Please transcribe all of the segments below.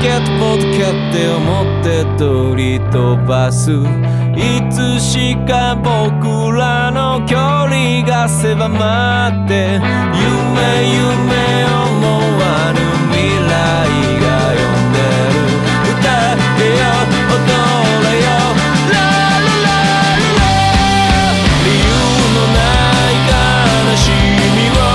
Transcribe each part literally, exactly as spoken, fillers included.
ケットボード蹴って表通り飛ばす。いつしか僕らの距離が狭まって、夢夢思わぬ未来が呼んでる。歌えよ踊れよララララ、理由のない悲しみを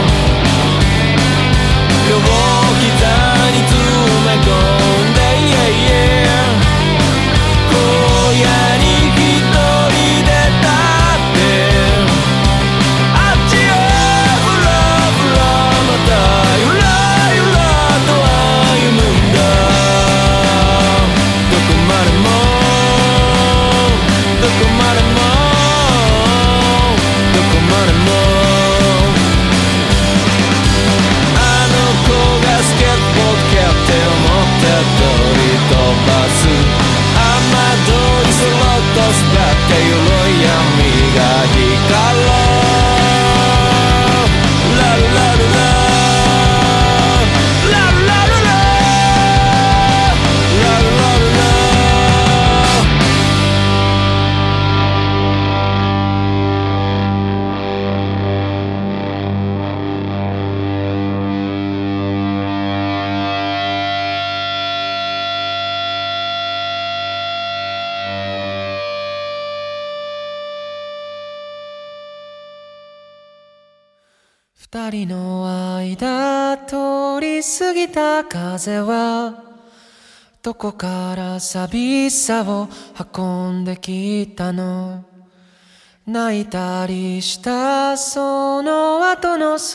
両膝に詰め込んで、yeah, yeah、 荒野に一人で立ってあっちへふらふらまたゆらゆらと歩むんだ。どこまでもどこまでもどこまでもあの子がスケートボード蹴って表通り飛ばす。雨どいそろっと滑ってゆるい闇が光る。ラルラルララルラルララルラルラ。二人の間通り過ぎた風はどこから寂しさを運んできたの。泣いたりしたその後の